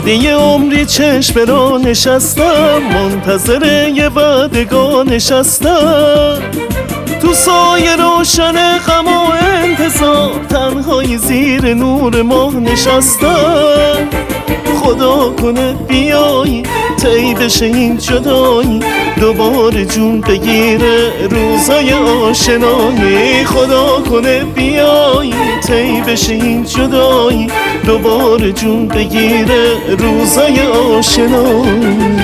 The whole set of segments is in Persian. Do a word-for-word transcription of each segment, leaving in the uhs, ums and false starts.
بعد یه عمری چشم رو نشستم، منتظر یه وعدگاه نشستم، تو سایه روشن غم و انتظار، تنهای زیر نور ماه نشستم. خدا کنه بیایی طی بشه این جدایی، دوباره جون بگیره روزای آشنایی. خدا کنه بیایی طی بشه این جدایی، دوباره جون بگیره روزای آشنایی.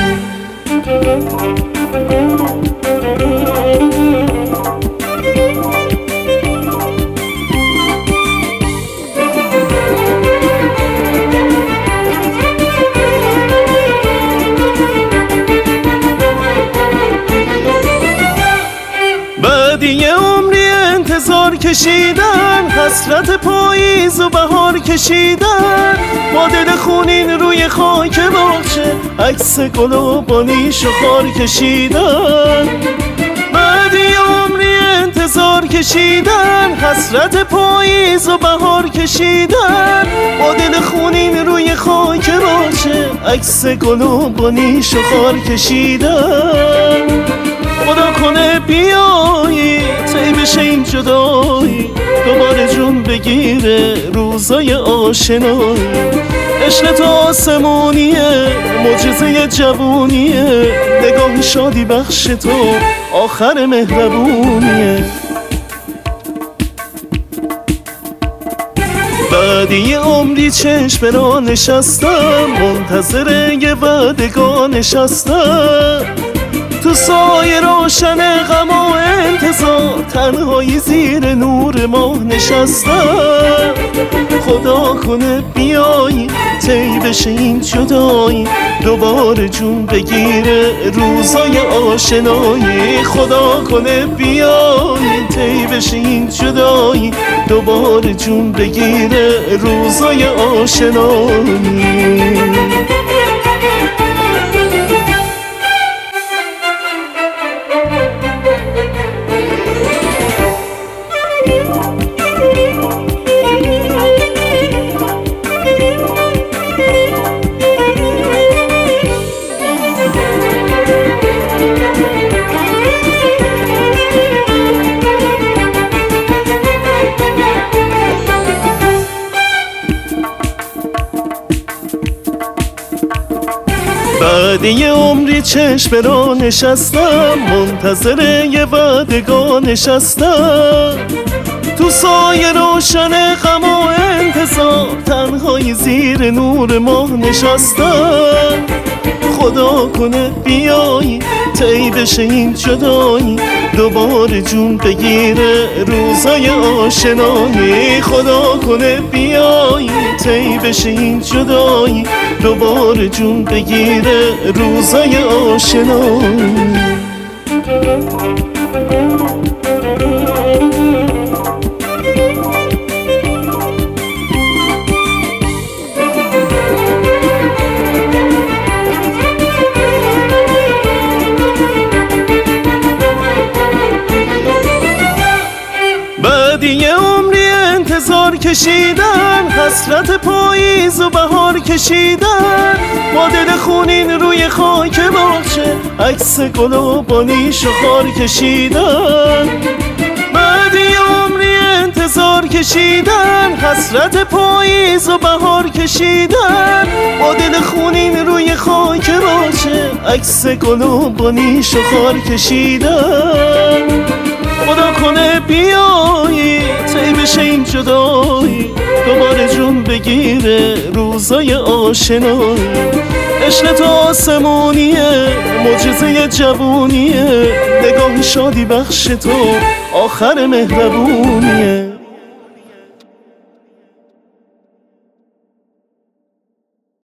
یه عمری انتظار کشیدن، حسرت پاییز و بهار کشیدن، با دل خونین روی خاک باغچه عکس گل و بانیش و خار کشیدن. بعد یه عمری انتظار کشیدن، حسرت پاییز و بهار کشیدن، با دل خونین روی خاک باغچه عکس گل و بانیش و خار کشیدن. خدا کنه بیایی طی بشه این جدایی، دوباره جون بگیره روزای آشنایی. عشق تو آسمونیه، معجزه جوونیه، نگاه شادی بخش تو آخر مهربونیه. بعد یه عمری چشم را نشستم، منتظر یه وعدگاه نشستم، تو سایه روشن غم و انتظار، تنهایی زیر نور ماه نشستم. خدا کنه بیایی طی بشه این جدایی، دوباره جون بگیره روزای آشنایی. خدا کنه بیایی طی بشه این جدایی، دوباره جون بگیره روزای آشنایی. بعد یه عمری چشم رو نشستم، منتظر یه وعدگاه نشستم، تو سایه روشن غم و انتظار، تنهای زیر نور ماه نشستم. خدا کنه بیایی طی بشه این جدایی، دوباره جون بگیره روزای آشنایی. خدا کنه بیایی طی بشه این جدایی، دوباره جون بگیره روزای آشنایی. بعد یه عمری انتظار کشیدن، حسرت پاییز و بهار کشیدن، با دل خونین روی خاک باغچه عکس گل و بانیش و خار کشیدن. بعد یه عمری انتظار کشیدن، حسرت پاییز و بهار کشیدن، با دل خونین روی خاک باغچه عکس گل و بانیش و خار کشیدن. خدا کنه بیایی طی بشه این جدایی، دوباره جون بگیره روزای آشنایی. عشق تو آسمونیه، معجزه جوونیه، نگاه شادی بخش تو آخر مهربونیه.